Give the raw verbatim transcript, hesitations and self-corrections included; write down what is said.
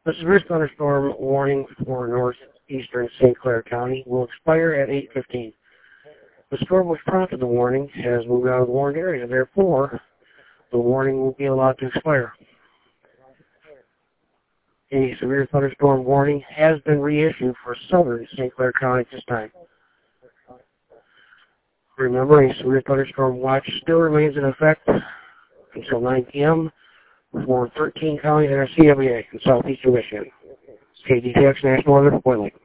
The severe thunderstorm warning for northeastern Saint Clair County will expire at eight fifteen. The storm which prompted the warning has moved out of the warned area. Therefore, the warning will be allowed to expire. A severe thunderstorm warning has been reissued for southern Saint Clair County at this time. Remember, a severe thunderstorm watch still remains in effect until nine p m for thirteen counties in our C W A in southeastern Michigan. K D T X National Weather, Point Lake.